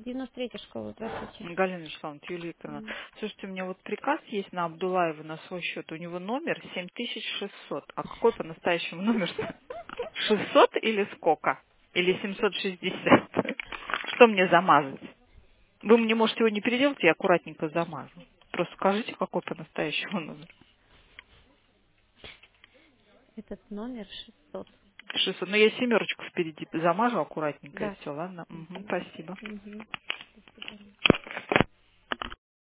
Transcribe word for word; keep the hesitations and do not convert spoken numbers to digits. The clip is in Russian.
девяносто третья школа, здравствуйте. Галина Вячеславовна, Юлия Викторовна. М. Слушайте, у меня вот приказ есть на Абдулаева на свой счет. У него номер семь тысяч шестьсот. А какой по-настоящему номер? шестьсот или сколько? Или семьсот шестьдесят? Что мне замазать? Вы мне, может, его не переделать, я аккуратненько замажу. Просто скажите, какой по-настоящему номер. Этот номер шестьсот. шестьсот. Ну, я семерочку впереди замажу аккуратненько, и Да. все, ладно? Мгм, Мгм. спасибо. Мгм.